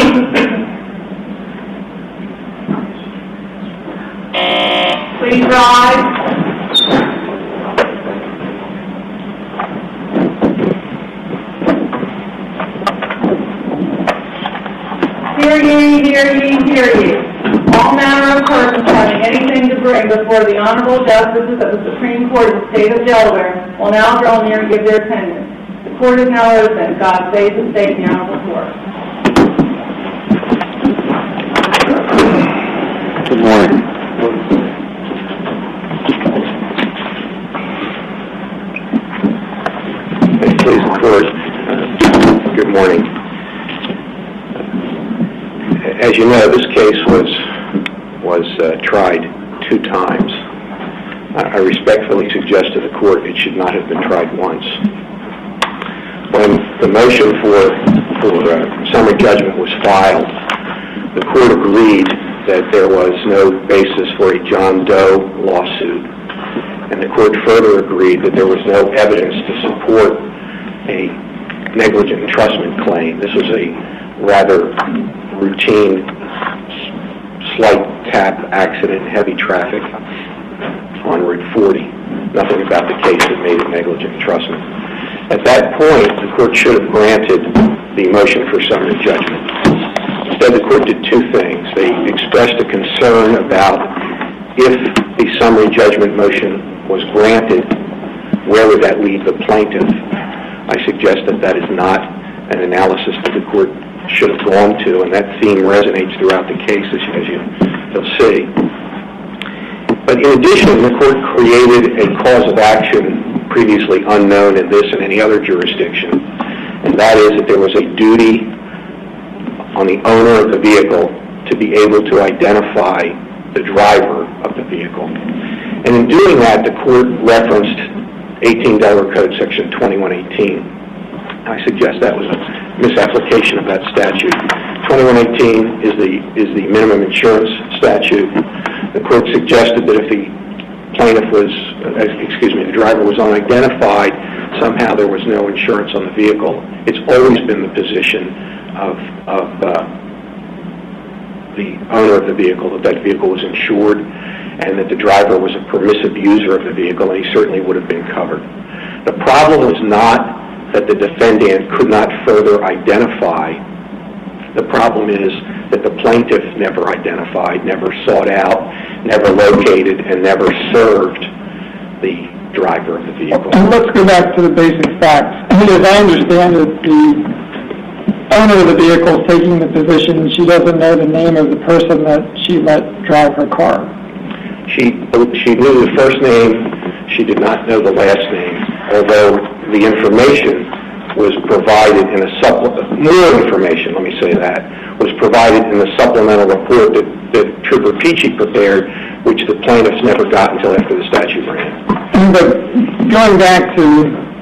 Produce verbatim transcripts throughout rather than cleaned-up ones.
Please rise. Hear ye, hear ye, hear ye. All manner of persons having anything to bring before the honorable justices of the Supreme Court of the State of Delaware will now draw near and give their attendance. The court is now open. God save the state and the honorable court. Good morning. Please, court. Good morning. As you know, this case was was uh, tried two times. I respectfully suggest to the court it should not have been tried once. When the motion for for uh, summary judgment was filed, the court agreed that there was no basis for a John Doe lawsuit, and the court further agreed that there was no evidence to support a negligent entrustment claim. This was a rather routine slight tap accident, heavy traffic on Route forty. Nothing about the case that made it negligent entrustment. At that point, the court should have granted the motion for summary judgment. Instead, the court did two things. They expressed a concern about if the summary judgment motion was granted, where would that leave the plaintiff? I suggest that that is not an analysis that the court should have gone to, and that theme resonates throughout the case, as you, you'll see. But in addition, the court created a cause of action previously unknown in this and any other jurisdiction, and that is that there was a duty on the owner of the vehicle to be able to identify the driver of the vehicle. And in doing that, the court referenced eighteen Delaware Code Section twenty-one eighteen. I suggest that was a misapplication of that statute. twenty-one eighteen is the is the minimum insurance statute. The court suggested that if the plaintiff was, uh, excuse me, the driver was unidentified, somehow there was no insurance on the vehicle. It's always been the position of, of uh, the owner of the vehicle that that vehicle was insured and that the driver was a permissive user of the vehicle, and he certainly would have been covered. The problem was not that the defendant could not further identify. The problem is that the plaintiff never identified, never sought out, never located, and never served the driver of the vehicle. And let's go back to the basic facts. I mean, as I understand it, the owner of the vehicle is taking the position she doesn't know the name of the person that she let drive her car. She, she knew the first name. She did not know the last name, although the information was provided in a supplement, more information, let me say that, was provided in the supplemental report that, that Trooper Peachy prepared, which the plaintiffs never got until after the statute ran. But going back to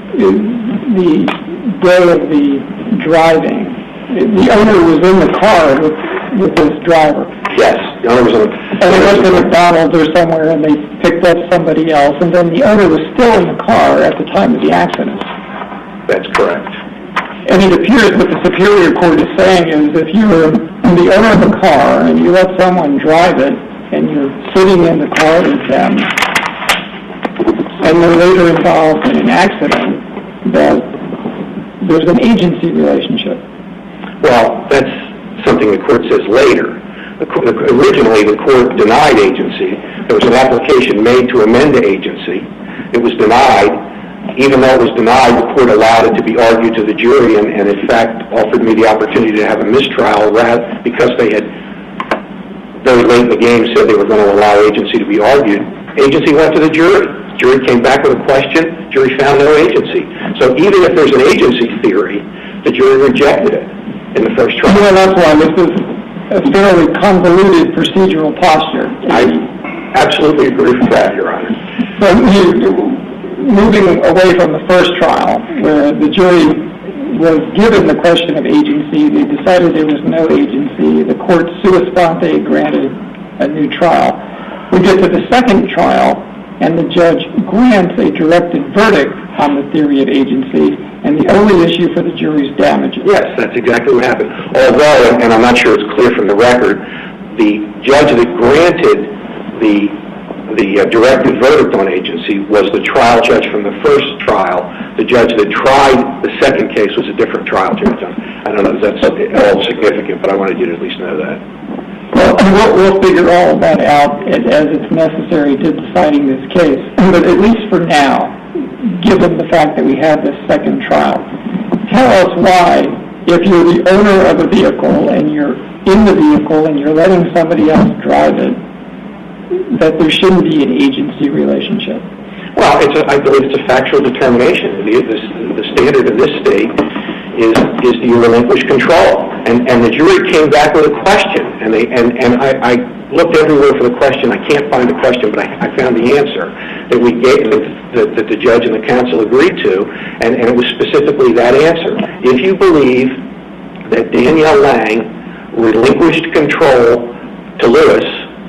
the day of the driving, the owner was in the car with, with his driver. Yes, the owner was in the car. And they went to McDonald's or somewhere and they picked up somebody else, and then the owner was still in the car at the time of the accident. That's correct. And it appears what the Superior Court is saying is if you're the owner of a car and you let someone drive it and you're sitting in the car with them and they're later involved in an accident, that there's an agency relationship. Well, that's something the court says later. The, originally, the court denied agency. There was an application made to amend the agency. It was denied. Even though it was denied, the court allowed it to be argued to the jury and, and in fact, offered me the opportunity to have a mistrial rather because they had, very late in the game, said they were going to allow agency to be argued. Agency went to the jury. Jury came back with a question. Jury found no agency. So even if there's an agency theory, the jury rejected it in the first trial. Well, that's why this is a fairly convoluted procedural posture. I absolutely agree with that, Your Honor. So you, moving away from the first trial, where the jury was given the question of agency, they decided there was no agency, the court sua sponte granted a new trial. We get to the second trial, and the judge grants a directed verdict on the theory of agency, and the only issue for the jury is damages. Yes, that's exactly what happened. Although, and I'm not sure it's clear from the record, the judge that granted the the uh, directed verdict on agency was the trial judge from the first trial. The judge that tried the second case was a different trial judge. I don't know if that's all significant, but I wanted you to at least know that. Well, we'll, we'll figure all of that out as it's necessary to deciding this case. But at least for now, given the fact that we have this second trial, tell us why, if you're the owner of a vehicle and you're in the vehicle and you're letting somebody else drive it, that there shouldn't be an agency relationship. Well, it's a, I believe it's a factual determination. The, the, the standard in this state is is do you relinquish control? And and the jury came back with a question, and they and, and I, I looked everywhere for the question. I can't find the question, but I, I found the answer that we gave that, that, that the judge and the counsel agreed to, and, and it was specifically that answer. If you believe that Danielle Lang relinquished control to Lewis,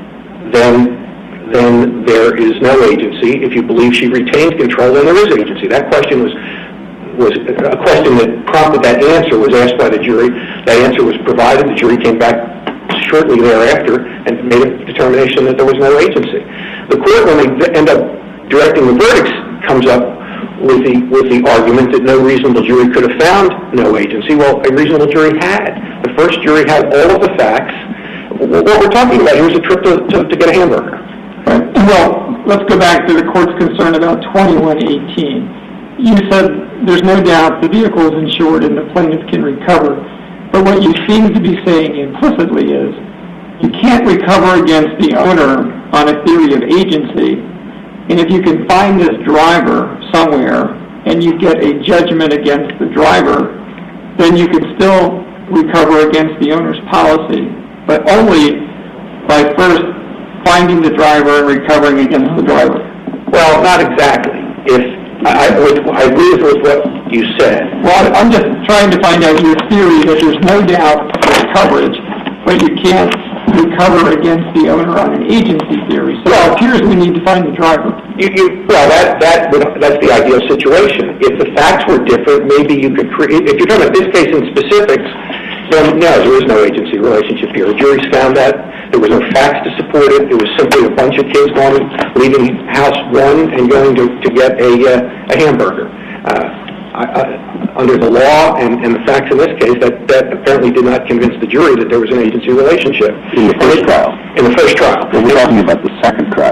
then then there is no agency. If you believe she retained control, then there is agency. That question was was a question that prompted that answer was asked by the jury. That answer was provided. The jury came back shortly thereafter and made a determination that there was no agency. The court, when they end up directing the verdicts, comes up with the with the argument that no reasonable jury could have found no agency. Well, a reasonable jury had. The first jury had all of the facts. What we're talking about here is a trip to, to, to get a hamburger. Right. Well, let's go back to the court's concern about twenty-one eighteen. You said there's no doubt the vehicle is insured and the plaintiff can recover, but what you seem to be saying implicitly is you can't recover against the owner on a theory of agency, and if you can find this driver somewhere and you get a judgment against the driver, then you can still recover against the owner's policy, but only by first finding the driver and recovering against the driver. Well, not exactly. If I, I, would, I agree with what you said. Well, I'm just trying to find out your theory that there's no doubt there's coverage, but you can't recover against the owner on an agency theory. So well, it appears we need to find the driver. You, you, well, that, that would, that's the ideal situation. If the facts were different, maybe you could create, if you're talking about this case in specifics, then no, there is no agency relationship here. The jury's found that. There was no facts to support it. It was simply a bunch of kids going, leaving house one and going to, to get a, uh, a hamburger. Uh, I, I, under the law and, and the facts in this case, that, that apparently did not convince the jury that there was an agency relationship. In the first trial? In the first trial. But we're talking about the second trial.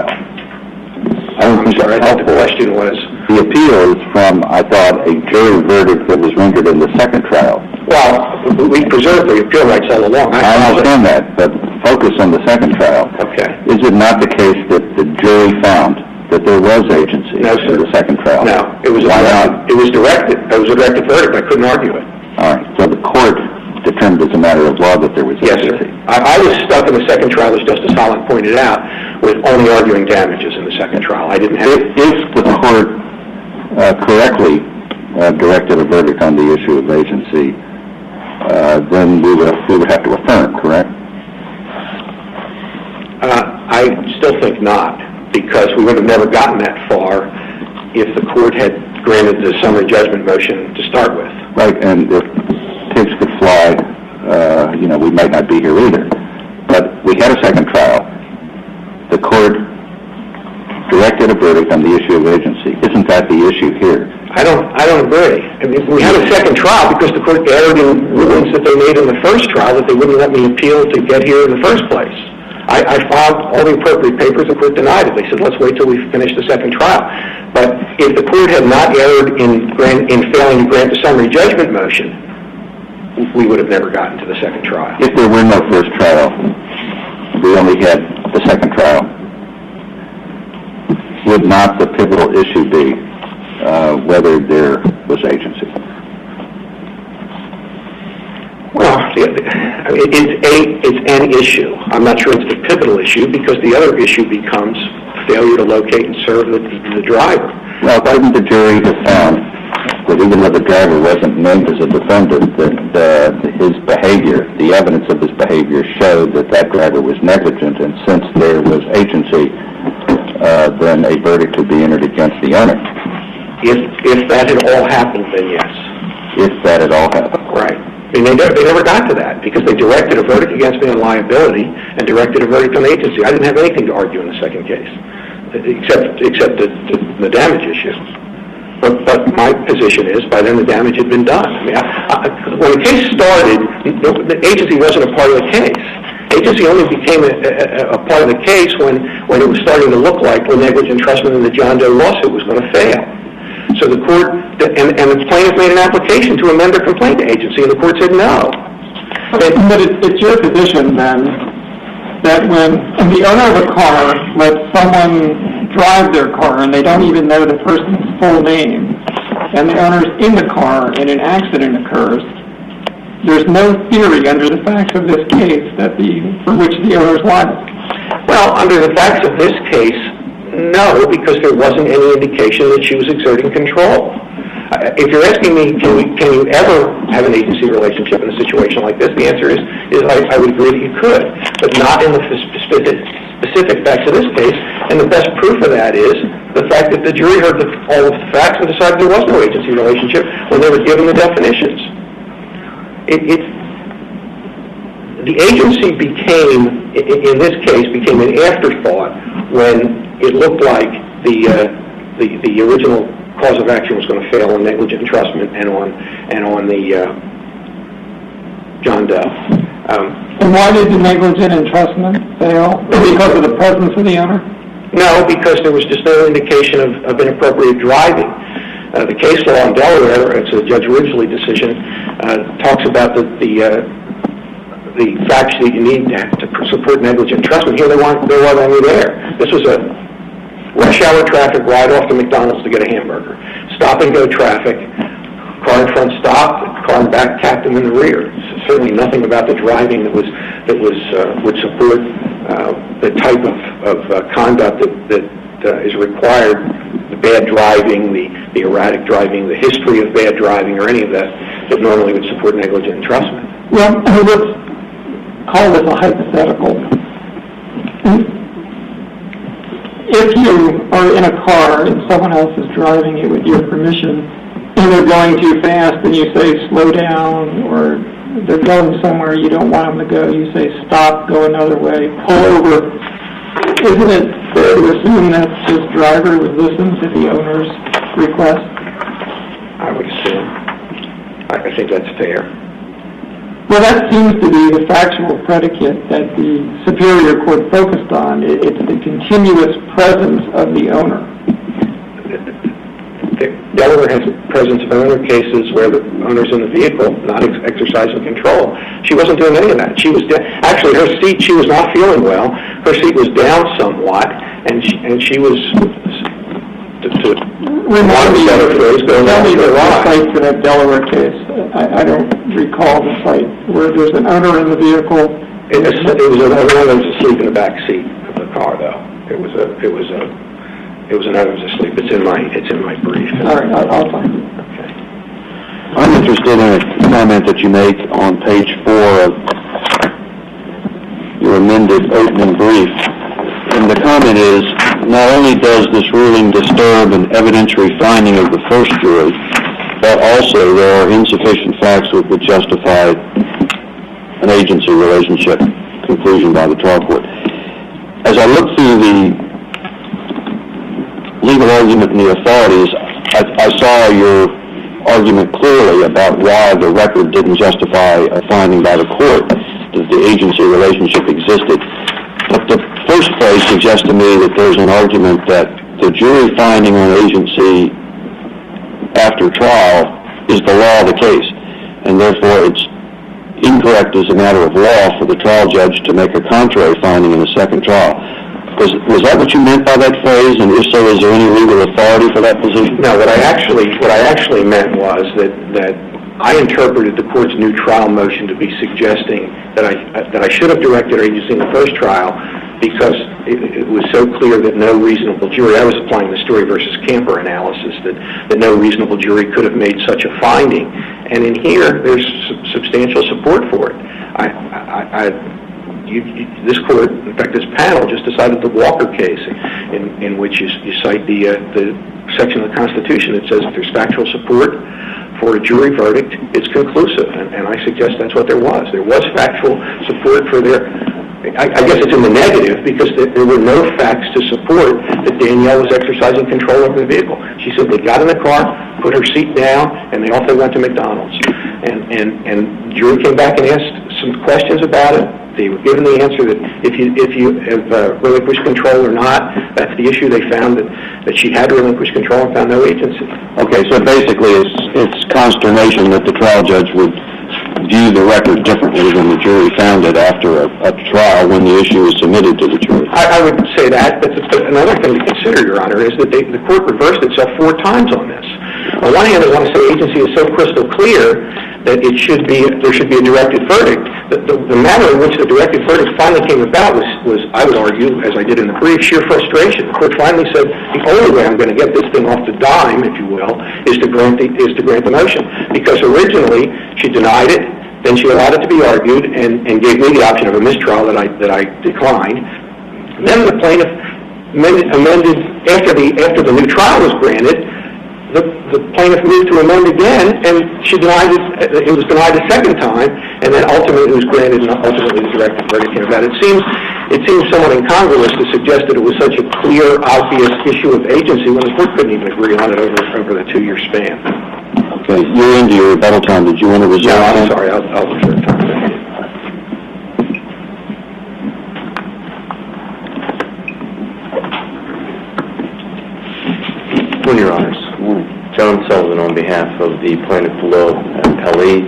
I don't I'm sorry, I thought the question was... The appeal is from, I thought, a jury verdict that was rendered in the second trial. Well, we preserved the appeal rights all along. I, I understand that, but focus on the second trial. Okay. Is it not the case that the jury found that there was agency no, in the second trial? No, it was Why directed, not? It was directed. It was a directed verdict. I couldn't argue it. All right. So the court determined as a matter of law that there was Yes, agency. sir. I, I was stuck in the second trial, as Justice Holland pointed out, with only arguing damages in the second trial. I didn't have... If, if the court uh, correctly uh, directed a verdict on the issue of agency, uh, then we would, we would have to affirm, correct? Uh, I still think not, because we would have never gotten that far if the court had granted the summary judgment motion to start with. Right, and if pigs could fly, uh, you know, we might not be here either. But we had a second trial. The court directed a verdict on the issue of agency. Isn't that the issue here? I don't I don't agree. I mean, we had a second trial because the court erred in rulings that they made in the first trial that they wouldn't let me appeal to get here in the first place. I, I filed all the appropriate papers. The court denied it. They said, let's wait till we finish the second trial. But if the court had not erred in, grant, in failing to grant the summary judgment motion, we would have never gotten to the second trial. If there were no first trial, we only had the second trial, would not the pivotal issue be uh, whether there was agency? Well, I mean, it's a it's an issue. I'm not sure it's the pivotal issue because the other issue becomes failure to locate and serve the, the driver. Well, couldn't the jury have found that even though the driver wasn't named as a defendant, that uh, his behavior, the evidence of his behavior showed that that driver was negligent, and since there was agency, uh, then a verdict would be entered against the owner? If if that had all happened, then yes. if that at all happened. Right. I mean, they never, they never got to that because they directed a verdict against me on liability and directed a verdict on the agency. I didn't have anything to argue in the second case, except except the, the, the damage issue. But, but my position is, by then the damage had been done. I mean, I, I, when the case started, the, the agency wasn't a part of the case. Agency only became a, a, a part of the case when, when it was starting to look like the negligent entrustment in the John Doe lawsuit was going to fail. So the court, and, and the plaintiff made an application to amend their complaint to agency, and the court said no. But, but it, it's your position, then, that when the owner of a car lets someone drive their car and they don't even know the person's full name, and the owner's in the car and an accident occurs, there's no theory under the facts of this case that the for which the owner's liable. Well, under the facts of this case, no, because there wasn't any indication that she was exerting control. Uh, if you're asking me, can, we, can you ever have an agency relationship in a situation like this, the answer is, is I, I would agree that you could, but not in the specific, specific facts of this case. And the best proof of that is the fact that the jury heard the, all of the facts and decided there was no agency relationship when they were given the definitions. It, it, the agency became, in this case, became an afterthought when it looked like the uh, the, the original cause of action was going to fail on negligent entrustment and on and on the uh, John Doe. Um, and why did the negligent entrustment fail? Because of the presence of the owner? No, because there was just no indication of, of inappropriate driving. Uh, the case law in Delaware, it's a Judge Ridgely decision, uh, talks about the the, uh, the facts that you need to, to support negligent entrustment. Here, they weren't they weren't only there. This was a rush hour traffic ride off to McDonald's to get a hamburger. Stop and go traffic. Car in front stopped. Car in back tapped him in the rear. Certainly nothing about the driving that was that was uh, would support uh, the type of, of uh, conduct that that uh, is required. The bad driving, the, the erratic driving, the history of bad driving, or any of that that normally would support negligent entrustment. Well, I mean, let's call this a hypothetical. If you are in a car and someone else is driving it with your permission, and they're going too fast, and you say slow down, or they're going somewhere you don't want them to go, you say stop, go another way, pull over. Isn't it fair to assume that this driver would listen to the owner's request? I would assume. I think that's fair. Well, that seems to be the factual predicate that the Superior Court focused on. It's the continuous presence of the owner. Delaware has presence of owner cases where the owner's in the vehicle, not ex- exercising control. She wasn't doing any of that. She was de- actually her seat. She was not feeling well. Her seat was down somewhat, and she, and she was. To, to Remind me, better phrase, tell me the site for that Delaware case. I, I don't recall the site where there's an owner in the vehicle. It was, it was an owner that was asleep in the back seat of the car, though. It was a. It was a. It was an owner who was asleep. It's in my. It's in my brief. All right, I'll, I'll find it. Okay. I'm interested in a comment that you make on page four of your amended opening brief. And the comment is, not only does this ruling disturb an evidentiary finding of the first jury, but also there are insufficient facts that would justify an agency relationship conclusion by the trial court. As I look through the legal argument and the authorities, I, I saw your argument clearly about why the record didn't justify a finding by the court that the agency relationship existed. But the first place suggests to me that there's an argument that the jury finding on agency after trial is the law of the case, and therefore it's incorrect as a matter of law for the trial judge to make a contrary finding in the second trial. Was, was that what you meant by that phrase? And if so, is there any legal authority for that position? No, what I actually what I actually meant was that that I interpreted the court's new trial motion to be suggesting that I that I should have directed agency in the first trial because it, it was so clear that no reasonable jury. I was applying the Story versus Camper analysis that that no reasonable jury could have made such a finding. And in here, there's su- substantial support for it. I. I, I You, you, this court, in fact, this panel just decided the Walker case, in, in which you, you cite the uh, the section of the Constitution that says if there's factual support for a jury verdict, it's conclusive, and, and I suggest that's what there was. There was factual support for their, I, I guess it's in the negative, because there, there were no facts to support that Danielle was exercising control over the vehicle. She said they got in the car, put her seat down, and they off they went to McDonald's. And, and, and the jury came back and asked some questions about it. They were given the answer that if you if you have uh, relinquished control or not, that's the issue. They found that, that she had relinquished control and found no agency. Okay, so basically it's, it's consternation that the trial judge would view the record differently than the jury found it after a, a trial when the issue was submitted to the jury. I, I would say that, but, but another thing to consider, Your Honor, is that they, the court reversed itself four times on this. On one hand, they want to say agency is so crystal clear that it should be there should be a directed verdict. The, the, the manner in which the directed verdict finally came about was, was, I would argue, as I did in the brief, sheer frustration. The court finally said the only way I'm going to get this thing off the dime, if you will, is to grant the, is to grant the motion. Because originally she denied it, then she allowed it to be argued, and, and gave me the option of a mistrial that I that I declined. Then the plaintiff amended, amended after the after the new trial was granted. The, the plaintiff moved to amend again, and she denied it. It was denied a second time, and then ultimately it was granted, and ultimately the directed verdict came about. It seems, it seems somewhat incongruous to suggest that it was such a clear, obvious issue of agency when the court couldn't even agree on it over over the two-year span. Okay, you're into your rebuttal time. Did you want to reserve? No, I'm sorry. I'll, I'll reserve time. Good morning, Your Honors. John Sullivan on behalf of the plaintiff below, appellee.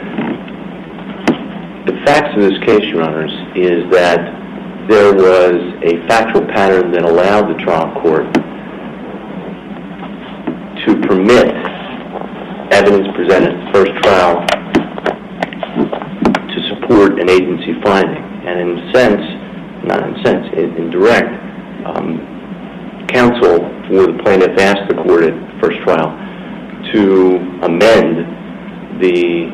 The facts of this case, Your Honors, is that there was a factual pattern that allowed the trial court to permit evidence presented at the first trial to support an agency finding. And in a sense, not in a sense, in, in direct, um, counsel for the plaintiff asked the court at the first trial to amend the,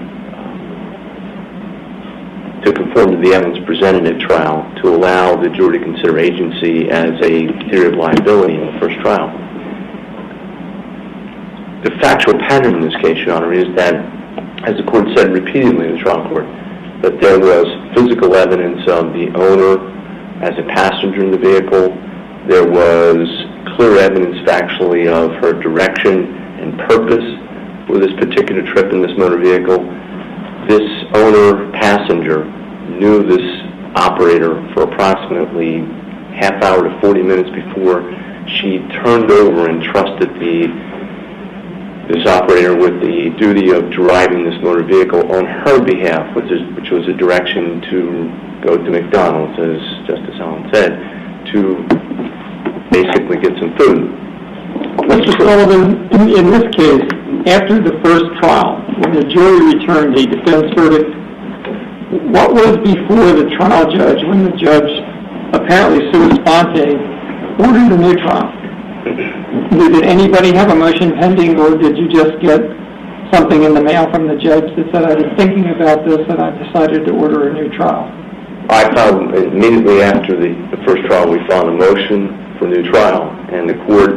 uh, to conform to the evidence presented at trial to allow the jury to consider agency as a theory of liability in the first trial. The factual pattern in this case, Your Honor, is that, as the court said repeatedly in the trial court, that there was physical evidence of the owner as a passenger in the vehicle. There was clear evidence factually of her direction and purpose for this particular trip in this motor vehicle. This owner passenger knew this operator for approximately half hour to forty minutes before she turned over and trusted the this operator with the duty of driving this motor vehicle on her behalf, which, is, which was a direction to go to McDonald's, as Justice Allen said, to basically get some food. Mister Sullivan, in, in this case, after the first trial, when the jury returned a defense verdict, what was before the trial judge when the judge apparently sua sponte ordered a new trial? Did anybody have a motion pending, or did you just get something in the mail from the judge that said, I was thinking about this and I decided to order a new trial? I filed, immediately after the, the first trial, we filed a motion for a new trial, and the court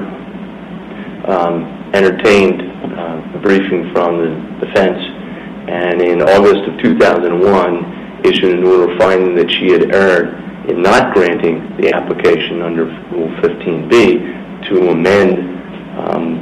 um, entertained uh, a briefing from the defense, and in August of two thousand one issued an order finding that she had erred in not granting the application under Rule fifteen B to amend. Um,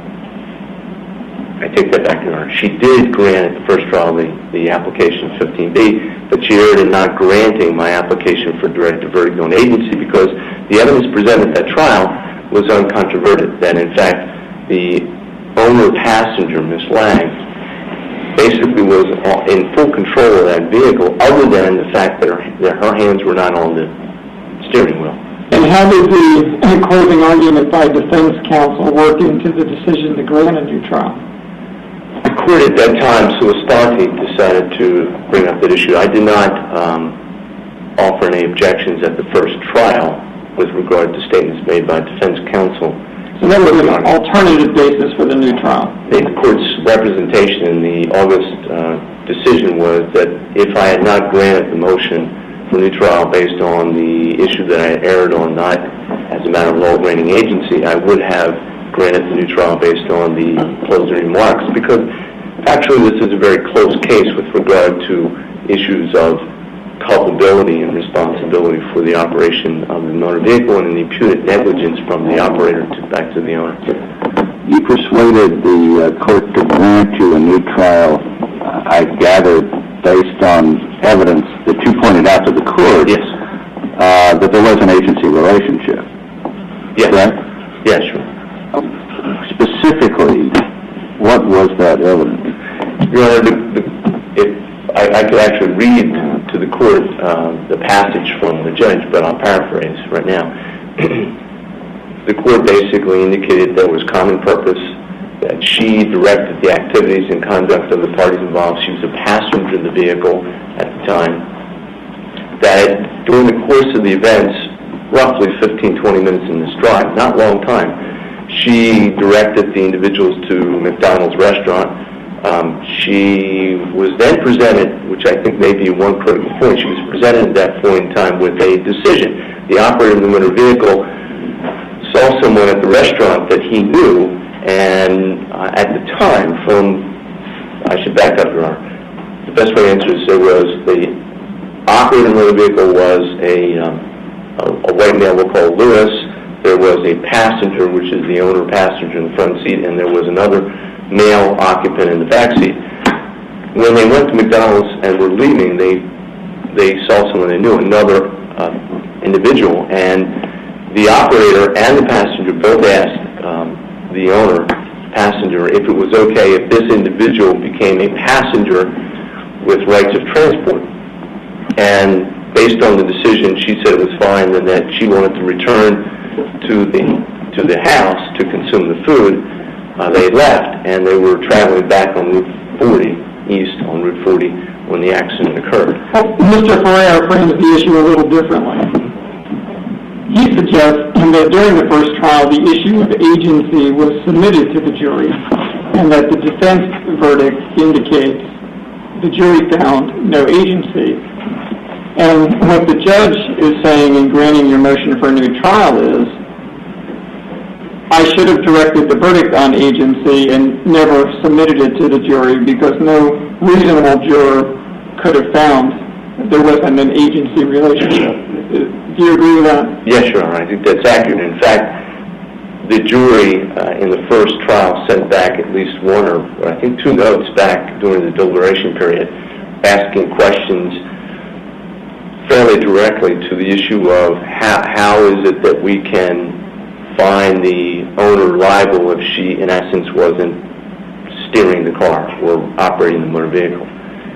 I take that back, Your Honor. She did grant at the first trial the, the application fifteen B, but she erred in not granting my application for directed verdict on agency because the evidence presented at that trial was uncontroverted, that in fact the owner passenger, Miss Lang, basically was in full control of that vehicle, other than the fact that her, that her hands were not on the steering wheel. And how did the closing argument by defense counsel work into the decision to grant a new trial? The court at that time, sua sponte, decided to bring up that issue. I did not um, offer any objections at the first trial with regard to statements made by defense counsel. So that was an alternative basis for the new trial. The court's representation in the August uh, decision was that if I had not granted the motion for new trial based on the issue that I erred on, not as a matter of law granting agency, I would have granted the new trial based on the closing remarks, because Actually, this is a very close case with regard to issues of culpability and responsibility for the operation of the motor vehicle and the imputed negligence from the operator to back to the owner. You persuaded the uh, court to grant you a new trial, uh, I gather, based on evidence that you pointed out to the court. Yes. Uh, that there was an agency relationship. Yes. Correct? Yes, sure. Specifically, what was that evidence? Your Honor, the, the, if I, I could actually read to the court uh, the passage from the judge, but I'll paraphrase right now. The court basically indicated there was common purpose, that she directed the activities and conduct of the parties involved. She was a passenger in the vehicle at the time. That during the course of the events, roughly fifteen, twenty minutes in this drive, not a long time, she directed the individuals to McDonald's restaurant. Um, she was then presented, which I think may be one critical point, she was presented at that point in time with a decision. The operator in the motor vehicle saw someone at the restaurant that he knew, and uh, at the time, from, I should back up, Your Honor, the best way to answer this, there was the operator in the motor vehicle was a, um, a, a white male we'll call Lewis. There was a passenger, which is the owner passenger in the front seat, and there was another male occupant in the back seat. When they went to McDonald's and were leaving, they they saw someone they knew, another uh, individual, and the operator and the passenger both asked um, the owner passenger if it was okay if this individual became a passenger with rights of transport. And based on the decision, she said it was fine and that she wanted to return to the to the house to consume the food. Uh, they left, and they were traveling back on Route forty, east on Route forty, when the accident occurred. Well, Mister Ferrer frames the issue a little differently. He suggests that during the first trial, the issue of agency was submitted to the jury, and that the defense verdict indicates the jury found no agency. And what the judge is saying in granting your motion for a new trial is, I should have directed the verdict on agency and never submitted it to the jury because no reasonable juror could have found there wasn't an agency relationship. Do you agree with that? Yes, Your Honor, I think that's accurate. In fact, the jury uh, in the first trial sent back at least one or, or I think two notes back during the deliberation period asking questions fairly directly to the issue of how, how is it that we can find the owner liable if she, in essence, wasn't steering the car or operating the motor vehicle.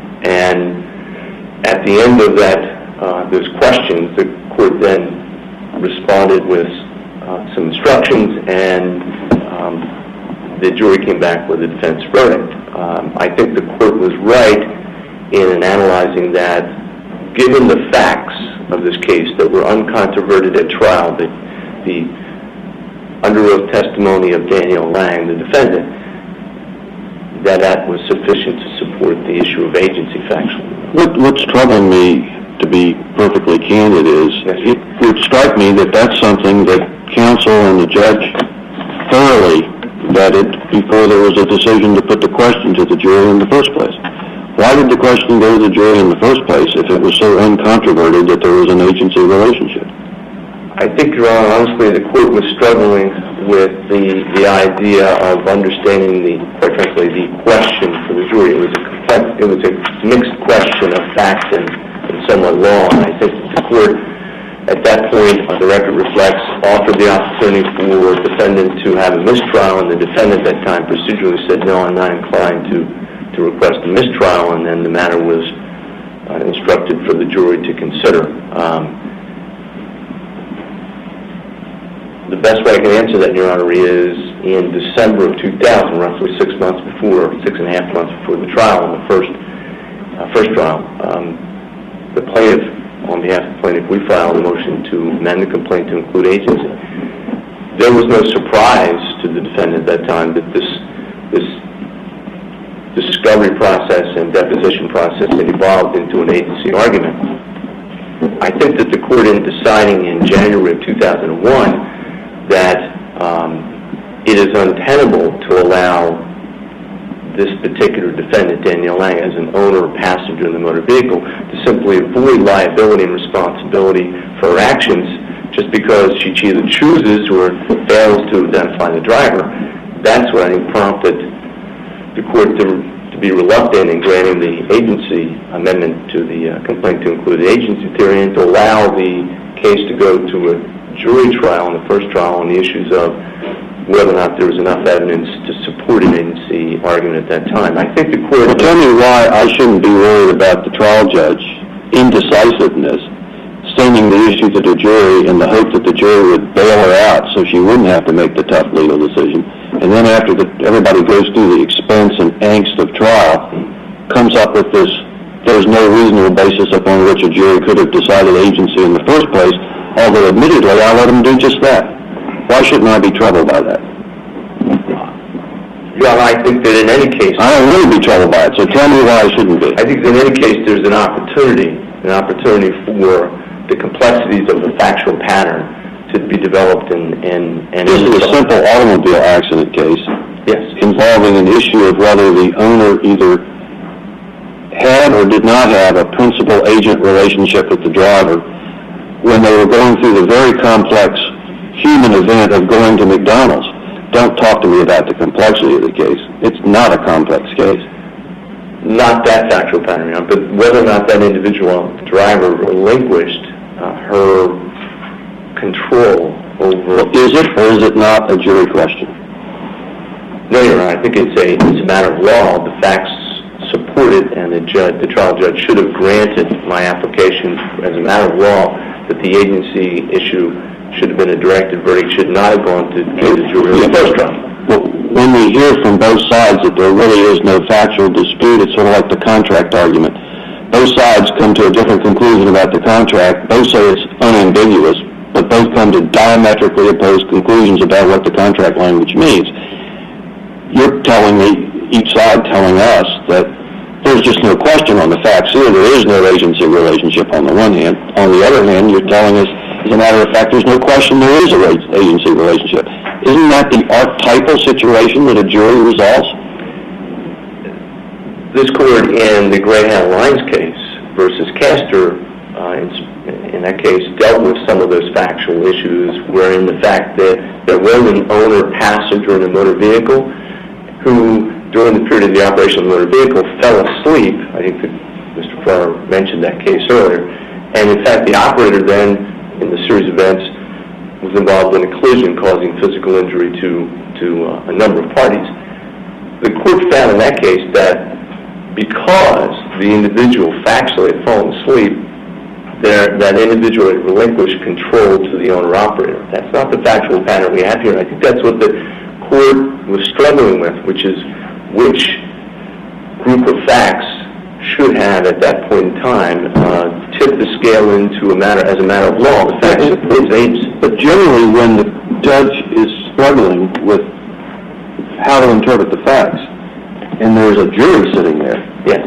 And at the end of that, uh, those questions, the court then responded with uh, some instructions, and um, the jury came back with a defense verdict. Um, I think the court was right in analyzing that, given the facts of this case that were uncontroverted at trial, the, the under oath testimony of Daniel Lang, the defendant, that that was sufficient to support the issue of agency factually. What, what's troubling me, to be perfectly candid, is Yes. it would strike me that that's something that counsel and the judge thoroughly vetted before there was a decision to put the question to the jury in the first place. Why did the question go to the jury in the first place if it was so uncontroverted that there was an agency relationship? I think, Your Honor, honestly, the court was struggling with the the idea of understanding the, quite frankly, the question for the jury. It was a complex, it was a mixed question of fact and, and somewhat law. And I think the court, at that point, uh, the record reflects, offered the opportunity for the defendant to have a mistrial, and the defendant at that time procedurally said, no, I'm not inclined to, to request a mistrial, and then the matter was uh, instructed for the jury to consider. Um, The best way I can answer that, Your Honor, is in December of two thousand, roughly six months before, six and a half months before the trial, in the first uh, first trial, um, the plaintiff, on behalf of the plaintiff, we filed a motion to amend the complaint to include agency. There was no surprise to the defendant at that time that this this discovery process and deposition process had evolved into an agency argument. I think that the court, in deciding in January of two thousand one that um, it is untenable to allow this particular defendant, Danielle Lang, as an owner or passenger in the motor vehicle to simply avoid liability and responsibility for her actions just because she either chooses or fails to identify the driver. That's what I think prompted the court to, to be reluctant in granting the agency amendment to the uh, complaint to include the agency theory and to allow the case to go to a jury trial in the first trial on the issues of whether or not there was enough evidence to support an agency argument at that time. I think the court... Well, tell me why I shouldn't be worried about the trial judge indecisiveness sending the issue to the jury in the hope that the jury would bail her out so she wouldn't have to make the tough legal decision. And then after the, everybody goes through the expense and angst of trial, comes up with this, there's no reasonable basis upon which a jury could have decided agency in the first place, although admittedly I let them do just that. Why shouldn't I be troubled by that? Well, I think that in any case... I don't really be troubled by it, so tell me why I shouldn't be. I think that in any case there's an opportunity, an opportunity for the complexities of the factual pattern to be developed in... in, in this is a simple automobile accident case. Yes. Involving an issue of whether the owner either had or did not have a principal-agent relationship with the driver when they were going through the very complex human event of going to McDonald's. Don't talk to me about the complexity of the case. It's not a complex case. Not that factual pattern, but whether or not that individual driver relinquished uh, her control over... Well, is it or is it not a jury question? No, Your Honor. I think it's a, it's a matter of law. The facts support it, and the, judge, the trial judge should have granted my application as a matter of law that the agency issue should have been a directed verdict, should not have gone to, to the jury in the first trial. Well, when we hear from both sides that there really is no factual dispute, it's sort of like the contract argument. Both sides come to a different conclusion about the contract. Both say it's unambiguous, but both come to diametrically opposed conclusions about what the contract language means. You're telling me, each side telling us, that there's just no question on the facts here. There is no agency relationship on the one hand. On the other hand, you're telling us, as a matter of fact, there's no question there is an agency relationship. Isn't that the archetypal situation that a jury resolves? This court in the Greyhound Lines case versus Castor, uh, in, in that case, dealt with some of those factual issues, wherein the fact that there was an owner passenger in a motor vehicle who, during the period of the operation of the motor vehicle, fell asleep. I think that Mister Farr mentioned that case earlier. And in fact, the operator then, in the series of events, was involved in a collision causing physical injury to, to uh, a number of parties. The court found in that case that because the individual factually had fallen asleep, there, that individual had relinquished control to the owner-operator. That's not the factual pattern we have here. I think that's what the court was struggling with, which is which group of facts should have, at that point in time, uh, tipped the scale into a matter, as a matter of law. The facts support aims. But generally, when the judge is struggling with how to interpret the facts, and there's a jury sitting there, yes,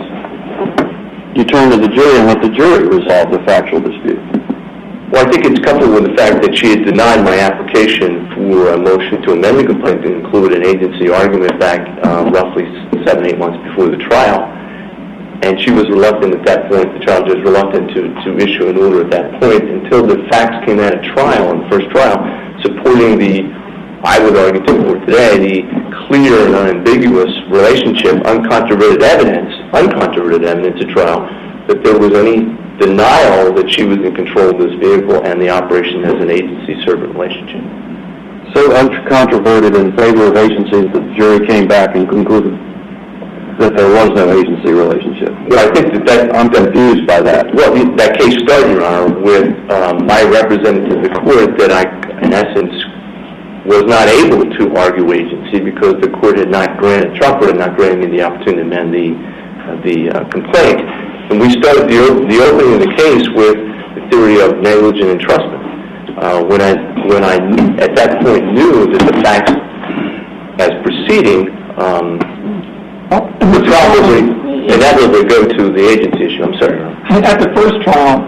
you turn to the jury and let the jury resolve the factual dispute. Well, I think it's coupled with the fact that she had denied my application for a motion to amend the complaint to include an agency argument back uh, roughly seven, eight months before the trial. And she was reluctant at that point, the trial judge was reluctant to, to issue an order at that point until the facts came out of trial, in the first trial, supporting the, I would argue to the court today, the clear and unambiguous relationship, uncontroverted evidence, uncontroverted evidence at trial, that there was any denial that she was in control of this vehicle and the operation as an agency-servant relationship. So uncontroverted in favor of agency that the jury came back and concluded that there was no agency relationship. Well, I think that, that I'm confused by that. Well, that case started, Your Honor, with um, my representative in the court that I, in essence, was not able to argue agency because the court had not granted, trial court had not granted me the opportunity to amend the, uh, the uh, complaint. And we started the, the opening of the case with the theory of negligent entrustment. Uh, when I, when I, at that point, knew that the facts as proceeding, um, would probably inevitably go to the agency issue. I'm sorry, Your Honor. At the first trial,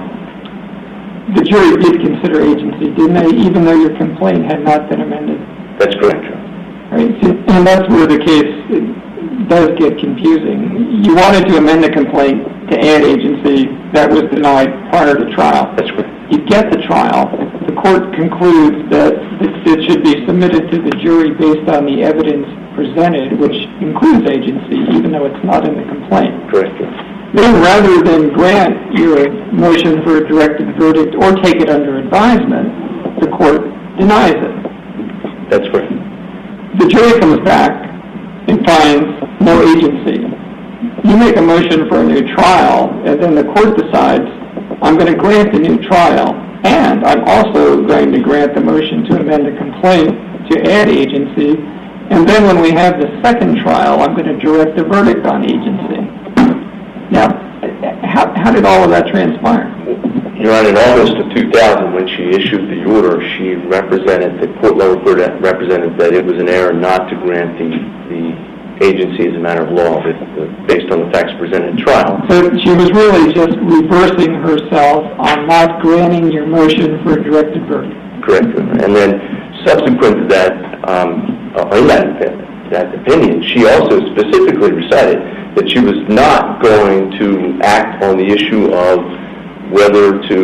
the jury did consider agency, didn't they, even though your complaint had not been amended? That's correct, Your Honor. Right, so, and that's where the case does get confusing. You wanted to amend the complaint to add agency. That was denied prior to trial. That's correct. You get the trial. The court concludes that it should be submitted to the jury based on the evidence presented, which includes agency, even though it's not in the complaint. Correct. Then, rather than grant your motion for a directed verdict or take it under advisement, the court denies it. That's correct. The jury comes back and finds no agency. You make a motion for a new trial, and then the court decides, I'm going to grant the new trial, and I'm also going to grant the motion to amend the complaint to add agency, and then when we have the second trial, I'm going to direct the verdict on agency. Now, how, how did all of that transpire? Your Honor, in August of two thousand, when she issued the order, she represented, the court level court represented that it was an error not to grant the, the agency as a matter of law that, uh, based on the facts presented in trial. So she was really just reversing herself on not granting your motion for a directed verdict. Correct. And then subsequent to that, um, uh, in that, that opinion, she also specifically recited that she was not going to act on the issue of whether to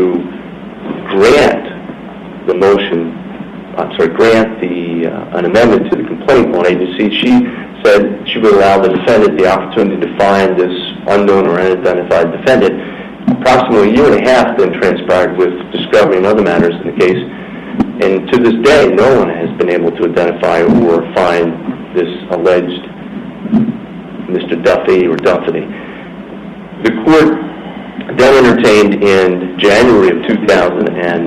grant the motion, I'm sorry, grant the uh, an amendment to the complaint on agency. She said she would allow the defendant the opportunity to find this unknown or unidentified defendant. Approximately a year and a half then transpired with discovery and other matters in the case, and to this day, no one has been able to identify or find this alleged Mister Duffy or Duffany. The court then entertained in January of two thousand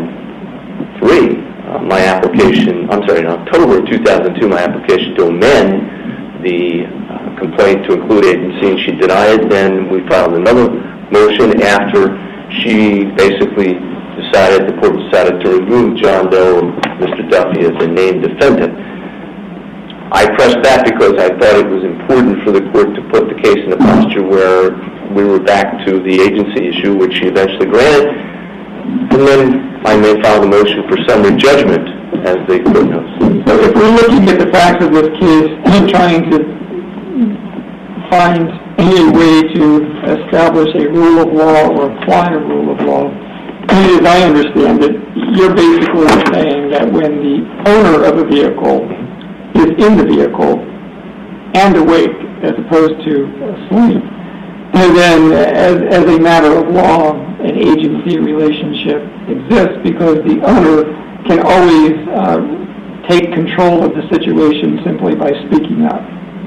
three uh, my application, I'm sorry, in October of two thousand two, my application to amend the uh, complaint to include agency, and she denied it. Then we filed another motion after she basically decided, the court decided to remove John Doe and Mister Duffy as a named defendant. I pressed that because I thought it was important for the court to put the case in a posture where we were back to the agency issue, which she eventually granted. And then I may file the motion for summary judgment, as the court knows. So if we're looking at the facts of this case and trying to find any way to establish a rule of law or apply a rule of law, as I understand it, you're basically saying that when the owner of a vehicle is in the vehicle and awake as opposed to asleep, and then as, as a matter of law, an agency relationship exists because the owner can always uh, take control of the situation simply by speaking up.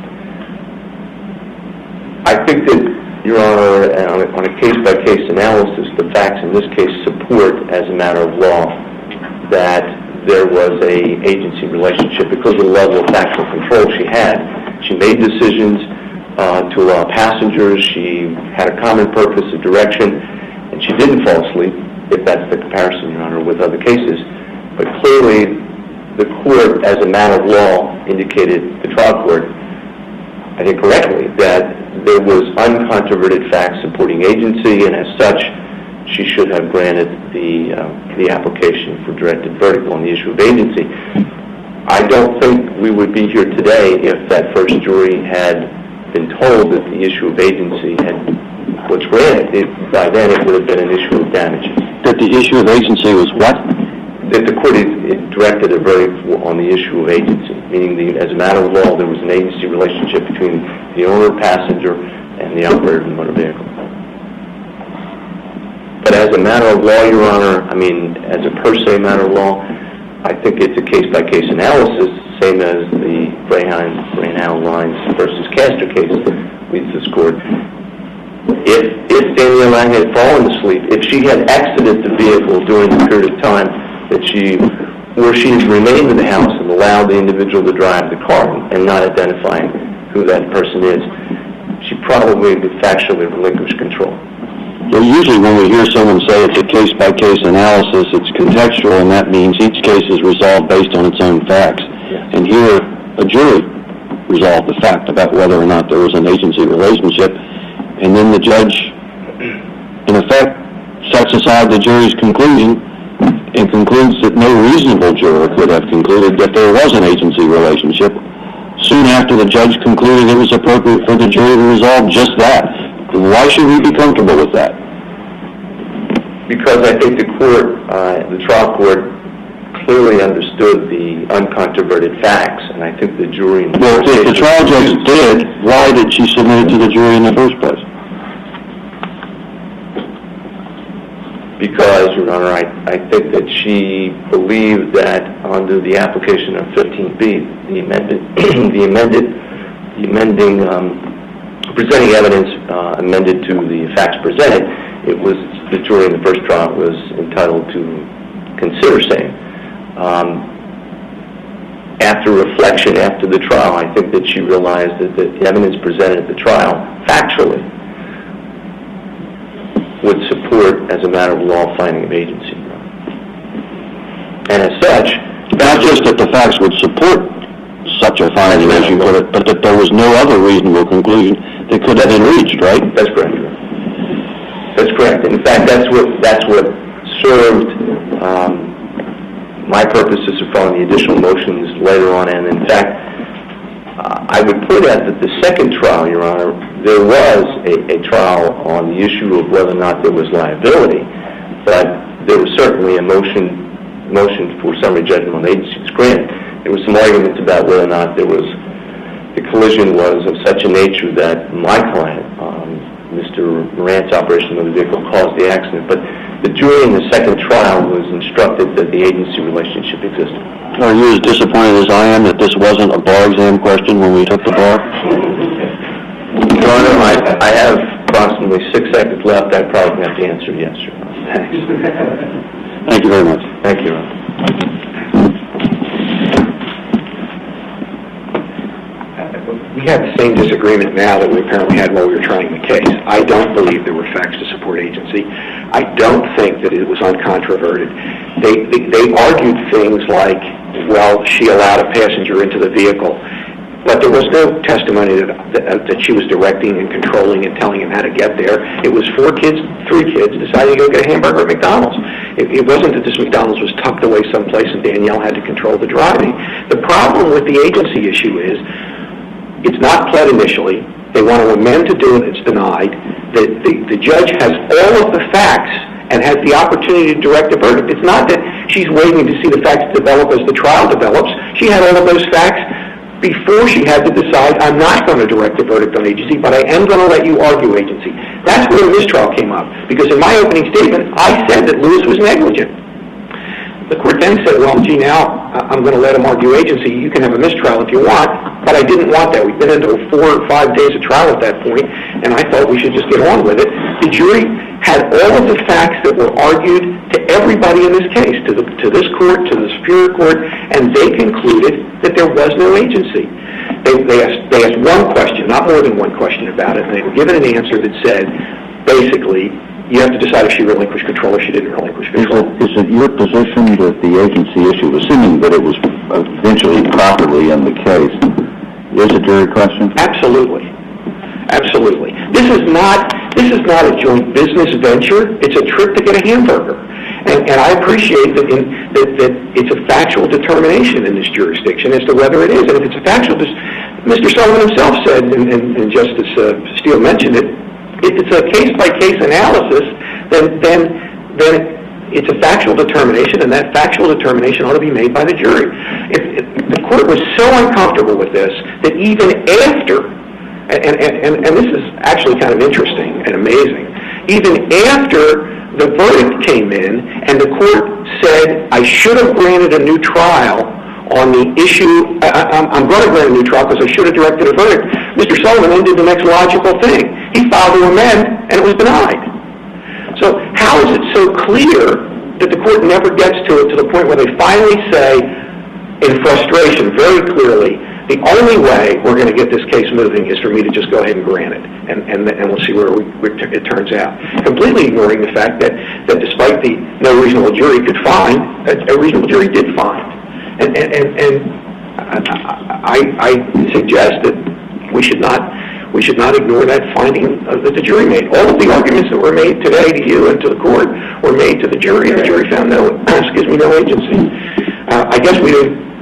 I think that, Your Honor, on a, on a case-by-case analysis, the facts in this case support, as a matter of law, that there was a agency relationship because of the level of factual control she had. She made decisions uh, to allow passengers. She had a common purpose, a direction, and she didn't fall asleep, if that's the comparison, Your Honor, with other cases. But clearly, the court, as a matter of law, indicated, the trial court, I think correctly, that there was uncontroverted facts supporting agency, and as such, she should have granted the uh, the application for directed verdict on the issue of agency. I don't think we would be here today if that first jury had been told that the issue of agency had was granted. It, by then, it would have been an issue of damages. That the issue of agency was what? That the court had, had directed a verdict on the issue of agency, meaning the, as a matter of law, there was an agency relationship between the owner, passenger, and the operator of the motor vehicle. But as a matter of law, Your Honor, I mean, as a per se matter of law, I think it's a case-by-case analysis, same as the Greyhound, Greyhound Lines versus Castor case leads this court. If, if Danielle Lang had fallen asleep, if she had exited the vehicle during the period of time that she, or she had remained in the house and allowed the individual to drive the car and not identifying who that person is, she probably would factually relinquish control. Well, usually when we hear someone say it's a case-by-case analysis, it's contextual, and that means each case is resolved based on its own facts. Yes. And here, a jury resolved the fact about whether or not there was an agency relationship, and then the judge, in effect, sets aside the jury's conclusion and concludes that no reasonable juror could have concluded that there was an agency relationship, soon after the judge concluded it was appropriate for the jury to resolve just that. Why should we be comfortable with that? Because I think the court, uh, the trial court, clearly understood the uncontroverted facts, and I think the jury... Well, if the trial judge did, why did she submit it to the jury in the first place? Because, Your Honor, I, I think that she believed that under the application of fifteen B, the amended, the amended, the amending, um, presenting evidence uh, amended to the facts presented, it was the jury in the first trial was entitled to consider saying. Um, after reflection, after the trial, I think that she realized that the evidence presented at the trial, factually, would support, as a matter of law, finding of agency. And as such... Not just that the facts would support such a finding, as you put it, but that there was no other reasonable conclusion that could have been reached, right? That's correct. That's correct. In fact, that's what, that's what served um, my purposes of filing the additional motions later on. And in fact, uh, I would point out that the second trial, Your Honor, there was a, a trial on the issue of whether or not there was liability, but there was certainly a motion motion for summary judgment on agency was granted. There was some arguments about whether or not there was the collision was of such a nature that my client, um, Mister Morant's operation of the vehicle, caused the accident. But the jury in the second trial was instructed that the agency relationship existed. Are you as disappointed as I am that this wasn't a bar exam question when we took the bar? Your Honor, I, I have approximately six seconds left. I probably have to answer yes, Your Honor. Thanks. Thank you very much. Thank you, Your Honor. We have the same disagreement now that we apparently had while we were trying the case. I don't believe there were facts to support agency. I don't think that it was uncontroverted. They, they, they argued things like, well, she allowed a passenger into the vehicle, but there was no testimony that, that, that she was directing and controlling and telling him how to get there. It was four kids, three kids, deciding to go get a hamburger at McDonald's. It, it wasn't that this McDonald's was tucked away someplace and Danielle had to control the driving. The problem with the agency issue is it's not pled initially. They want to amend to do it. It's denied. The, the, the judge has all of the facts and has the opportunity to direct a verdict. It's not that she's waiting to see the facts develop as the trial develops. She had all of those facts before she had to decide, I'm not going to direct a verdict on agency, but I am going to let you argue agency. That's where the mistrial came up. Because in my opening statement, I said that Lewis was negligent. The court then said, well, gee, now I'm going to let him argue agency. You can have a mistrial if you want, but I didn't want that. We've been into four or five days of trial at that point, and I thought we should just get on with it. The jury had all of the facts that were argued to everybody in this case, to, the, to this court, to the Superior Court, and they concluded that there was no agency. They, they, asked, they asked one question, not more than one question about it, and they were given an answer that said, basically, you have to decide if she relinquished control or she didn't relinquish control. Is it, is it your position that the agency issue, assuming that it was eventually properly in the case, is a jury question? Absolutely. Absolutely. This is not this is not a joint business venture. It's a trip to get a hamburger. And, and I appreciate that, in, that, that it's a factual determination in this jurisdiction as to whether it is. And if it's a factual, Mister Sullivan himself said, and, and, and Justice uh, Steele mentioned it, if it's a case-by-case analysis, then, then, then it's a factual determination, and that factual determination ought to be made by the jury. If, if the court was so uncomfortable with this that even after, and, and, and, and this is actually kind of interesting and amazing, even after the verdict came in and the court said, I should have granted a new trial on the issue, I, I'm, I'm going to grant a new trial because I should have directed a verdict, Mister Sullivan then did the next logical thing. He filed to amend, and it was denied. So how is it so clear that the court never gets to it to the point where they finally say, in frustration, very clearly, the only way we're going to get this case moving is for me to just go ahead and grant it, and, and, and we'll see where, we, where it turns out. Completely ignoring the fact that, that despite the no reasonable jury could find, a, a reasonable jury did find. And, and, and, and I, I suggest that we should not we should not ignore that finding uh, that the jury made. All of the arguments that were made today to you and to the court were made to the jury, and the jury found no excuse me no agency. Uh, I guess we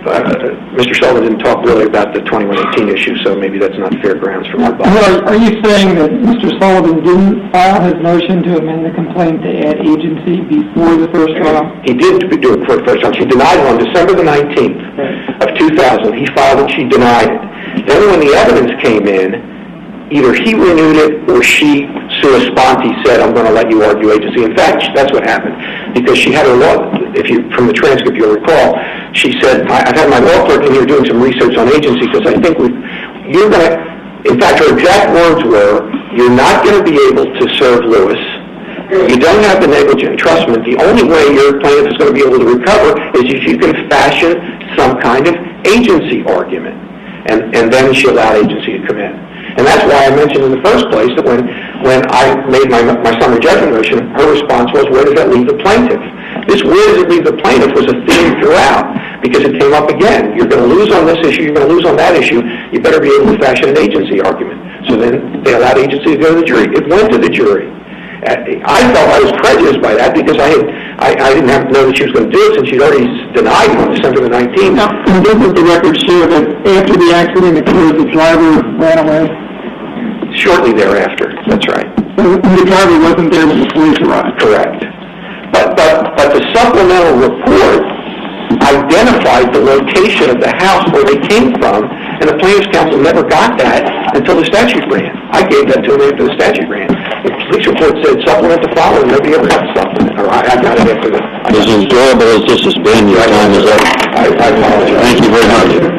uh, Mister Sullivan didn't talk really about the twenty-one eighteen issue, so maybe that's not fair grounds for my Well, bias. are you saying that Mister Sullivan didn't file his motion to amend the complaint to add agency before the first trial? He did do it for the first time. She denied it on December the nineteenth of two thousand. He filed it, she denied it. Then when the evidence came in, either he renewed it or she, sua sponte, said, I'm going to let you argue agency. In fact, that's what happened, because she had her law, if you, from the transcript you'll recall, she said, I, I've had my law clerk in here doing some research on agency because I think we, you're going to, in fact, her exact words were, you're not going to be able to serve Lewis. You don't have the negligent entrustment. The only way your plaintiff is going to be able to recover is if you can fashion some kind of agency argument. And, and then she allowed agency to come in. And that's why I mentioned in the first place that when, when I made my, my summary judgment motion, her response was, where does that leave the plaintiff? This where does it leave the plaintiff was a theme throughout, because it came up again. You're going to lose on this issue, you're going to lose on that issue, you better be able to fashion an agency argument. So then they allowed agency to go to the jury. It went to the jury. I felt I was prejudiced by that because I had, I, I didn't have to know that she was going to do it since she'd already denied it on December the nineteenth. Now, doesn't the record show that after the accident occurred, the driver ran away? Shortly thereafter, that's right. So the driver wasn't there when the police arrived? Correct. But, but, but the supplemental report identified the location of the house where they came from, and the plaintiff's counsel never got that until the statute ran. I gave that to him after the statute ran. The police report said supplement the following. Nobody ever got the supplement. Or I, I got it after the... As enjoyable as this has been, your time is up. I, I apologize. Thank you very much.